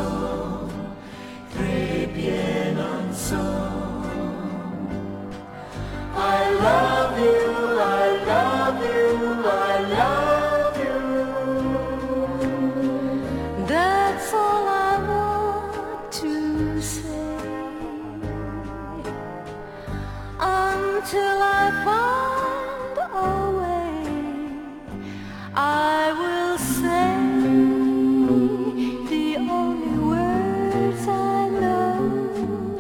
ensemble, très bien ensemble. I love you, I love you, I love you. That's all I want to say until I find a way. I will say the only words I know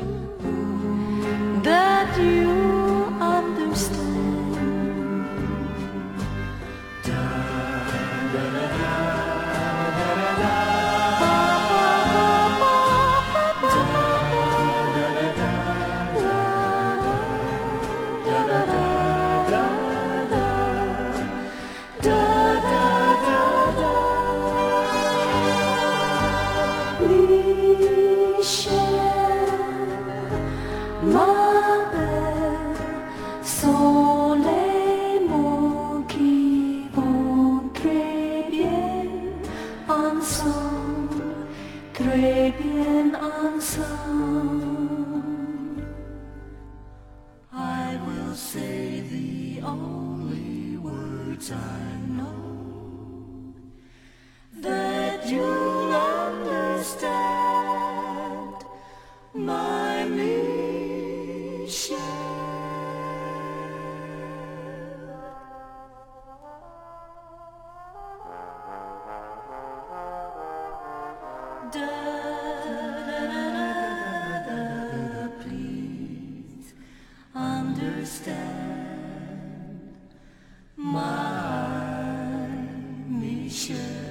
that you understand. Ma belle, sont les mots qui vont très bien ensemble, très bien ensemble. I will say the only words I know that you'll understand, my Michelle. Da, da, da, da, please understand, my Michelle.